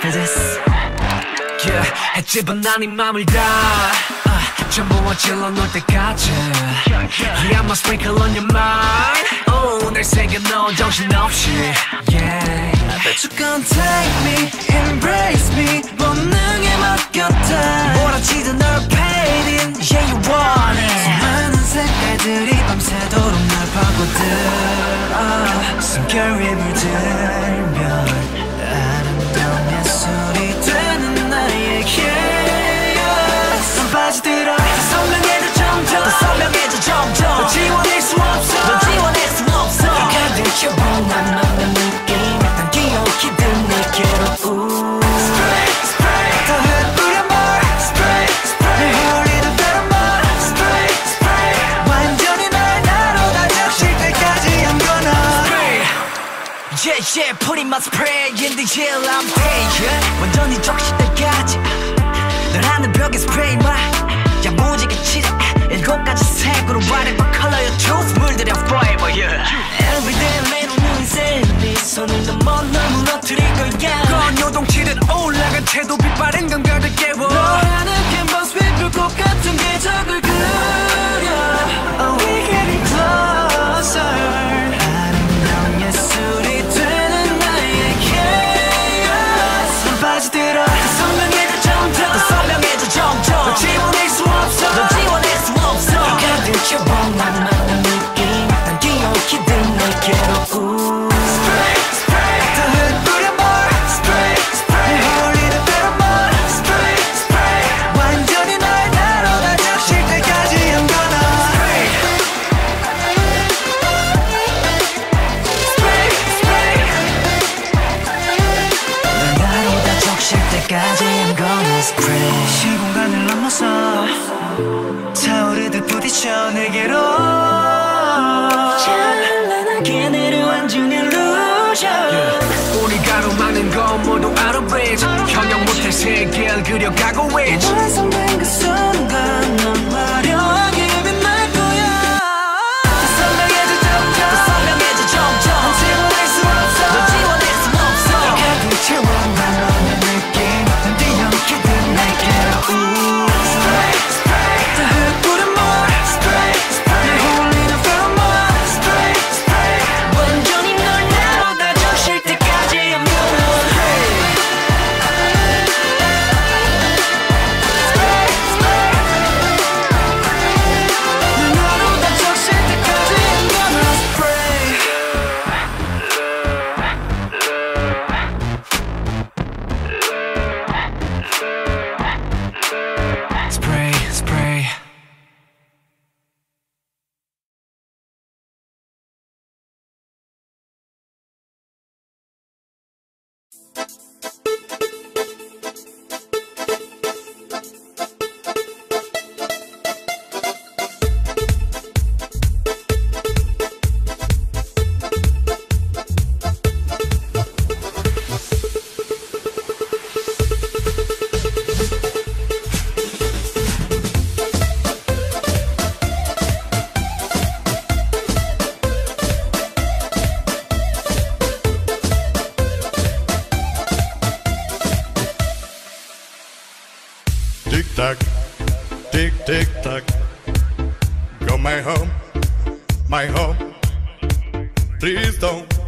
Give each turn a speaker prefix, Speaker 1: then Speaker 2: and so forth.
Speaker 1: this. Yeah, 햇집은 아닌 맘을 다 전부 어질러 놓을 때까지. Yeah, I'ma sprinkle on your mind. Oh, 날 새겨넣어 정신없이. Yeah, I bet you gon' take me, embrace me. 본능에 맡겼다. 몰아치던 널 paid in. Yeah, you want it. 수많은 색깔들이 밤새도록 날 파고들어. 숨결에 물들면 아름다운 예술이 되는 나에게. 넌 빠져들어. 더 선명해져 점점. 더 선명해져 점점. 너 지워낼 수 없어. 너 지워낼 수 없어. 가득 채워 난 너의 느낌. 난 기억이 든 내게로. Spray, spray. 더 흩뿌려 뭘. Spray, spray. 내 홀리는 페로몬. Spray, spray. 완전히 날 나로 다 적실 때까지 I'm gonna spray. Yeah, yeah. Putting my spray in the gel I'm taking. 완전히 적실 때까지. 널 하는 벽에 스프레이 마 야무지게 칠해 7가지 색으로 whatever color you choose 물들여 forever yeah. Everyday 매일 눈이 셀리 손을 넘어 널 무너뜨릴 거야 건 요동치듯 올라간 채도 빛바랜 감각을 깨워 너라는 캔버스 위 불꽃 같은 궤적을 그려 Oh we getting closer 아름다운 예술이 되는 나에게 넌 빠져들어 선명해져 점점 더 선명해져 점점 너 지워낼 수 없어 너 지워낼 수 없어 가득 채워 난 너의 느낌 난 기억이 든 내게로 Spray, spray 더 흩뿌려 뭘 Spray, spray 내 홀리는 페로몬 Spray, spray 완전히 날 나로 다 적실 때까지 I'm gonna Spray Spray, spray 날 나로 다 적실 때까지 I'm gonna Spray 시공간을 넘어서 타오르듯 부딪혀 내게로 찬란하게 내려앉은 illusion 우리 가로막는 건 모두 out of reach 형용 못할 세계를 그려가고 있지 완성된 그 순간 넌 화려하게 빛날 거야 더 선명해져 점점 더 선명해져 점점 넌 지워낼 수 없어 너 지워낼 수 없어 가득 채워 난 너의 느낌 난 뒤엉키듯 내게로 Spray, spray 더 흩뿌려 뭘 Spray, spray 내 홀리는 페로몬 Spray, spray 완전히 널 나로 다 적실 때까지 I'm gonna Spray Spray, spray 널 나로 다 적실 때까지 I'm gonna Spray Spray, spray
Speaker 2: Tick tock, tick tick tock. Go my home, my home. Please don't